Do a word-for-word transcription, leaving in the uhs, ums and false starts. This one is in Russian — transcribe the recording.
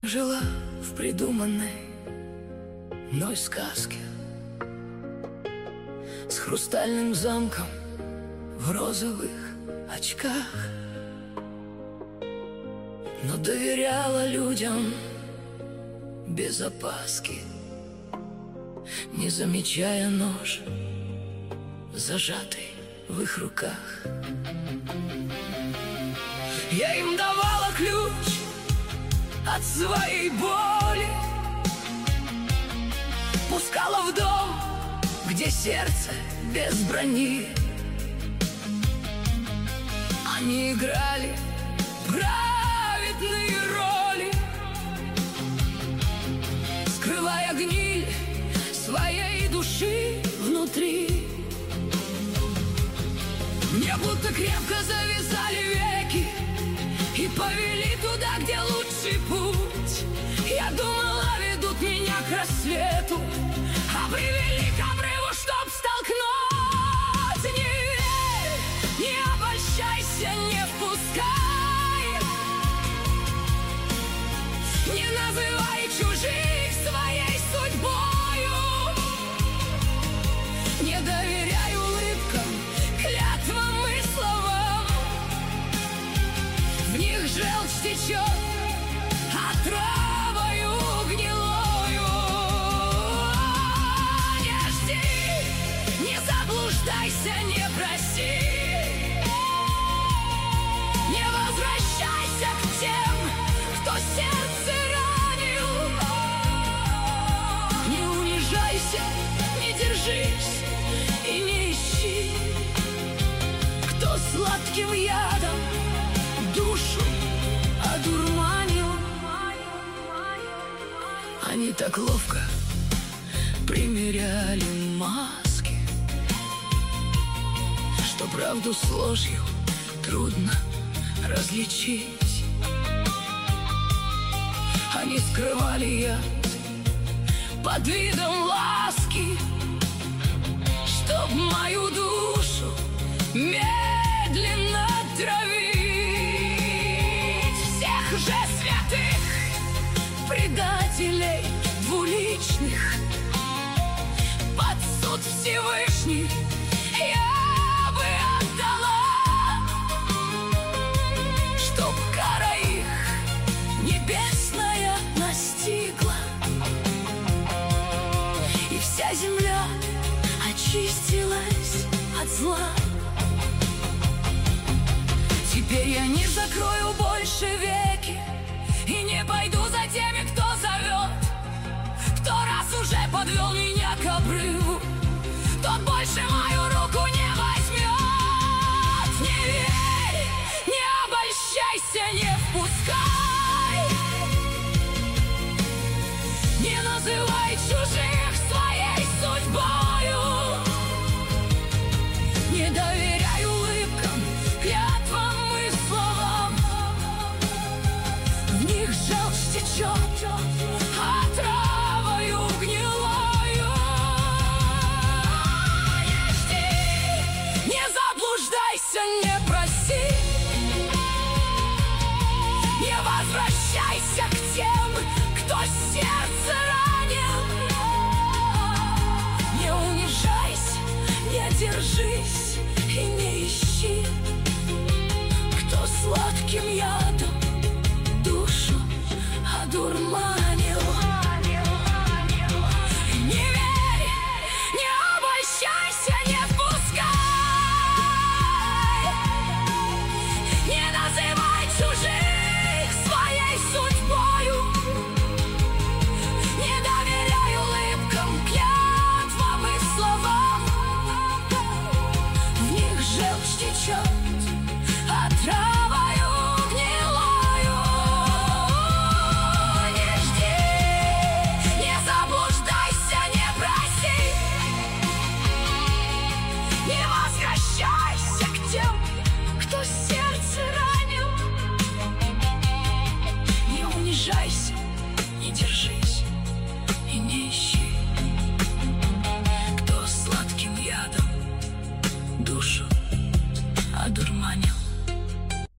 Жила в придуманной мной сказке с хрустальным замком в розовых очках, но доверяла людям без опаски, не замечая нож, зажатый в их руках. Я им давала ключ от своей боли, пускала в дом, где сердце без брони. Они играли праведные роли, скрывая гниль своей души внутри. Мне будто крепко завязали веки и повели туда, где лучший путь. Я думала, ведут меня к рассвету, а привели к обрыву, чтоб столкнуть. Не верь, не обольщайся, не впускай, не называй чужих своей судьбою, не доверяй улыбкам, клятвам и словам. В них желчь течет отравою гнилою. Не жди, не заблуждайся, не проси, не возвращайся к тем, кто сердце ранил. Не унижайся, не держись и не ищи, кто сладким ядом душу одурманил. Они так ловко примеряли маски, что правду с ложью трудно различить. Они скрывали яд под видом ласки, чтоб мою душу медленно травить. Всех же святых предателей двуличных под суд Всевышний я бы отдала, чтоб кара их небесная настигла, и вся земля очистилась от зла. Теперь я не закрою больше веки и не пойду за теми, кто зовет. Кто раз уже подвел меня к обрыву, тот больше мою руку не возьмет. Не верь, не обольщайся, не впускай, не называй чужих своей судьбою, не доверяй улыбкам, клятвам и словам. В них желчь течет отравою гнилою. Не жди, не заблуждайся, не проси, не возвращайся к тем, кто сердце ранил. Не унижайся, не держись и не ищи, кто сладким ядом душу одурманил. Не верь, не обольщайся, не впускай, не называй чужих своей судьбой,